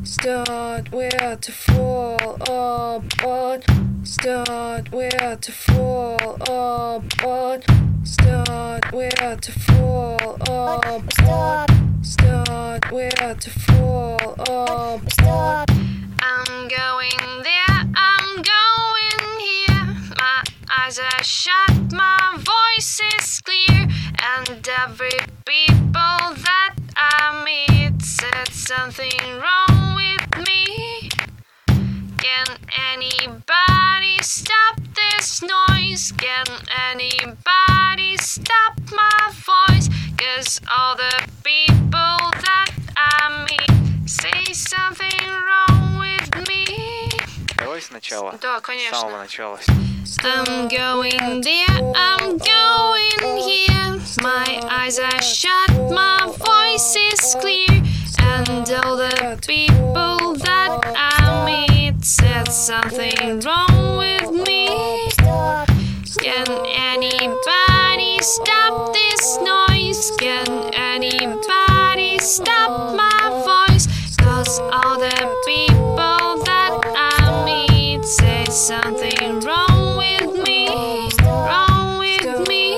start where to fall apart, start where to fall apart, start where to fall apart, start where to fall apart. I'm going there, I'm going here, my eyes are shut, my voice is clear, and every people that I meet said something wrong with me. Can anybody stop this noise? Can anybody stop my voice? 'Cause all the people that I meet say something wrong with me. Давай сначала. Да, С конечно. самого начала. I'm going there, I'm going here, my eyes are shut, my voice is clear, and all the people that I meet said something wrong with me. Can anybody stop this noise? Can anybody stop my voice? 'Cause all the people that I meet say something wrong with me, wrong with me.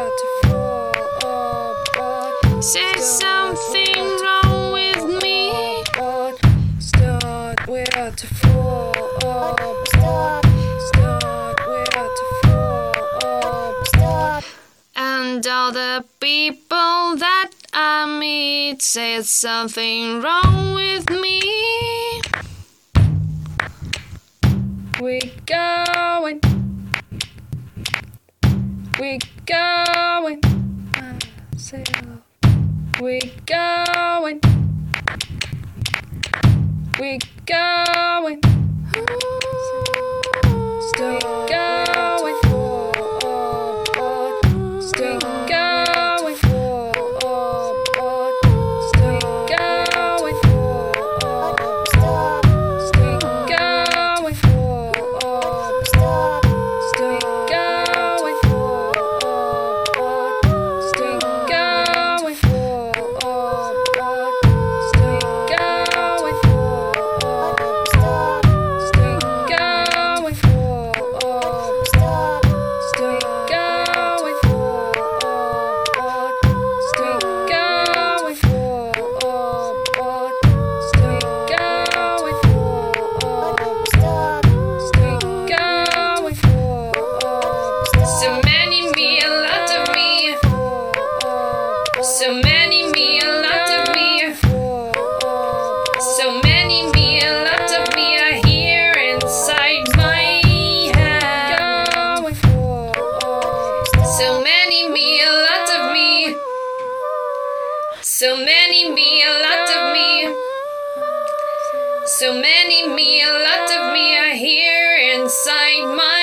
Say something wrong with me. Start where to fall apart, start where to fall apart. And all the people that I meet said something wrong with me. We're going, say hello. We're going, still going, still going, So many me, a lot of me. So many me, a lot of me. So many me, a lot of me are here inside my head. So many me, a lot of me. So many me, a lot of me. So many me, a lot of me are here inside my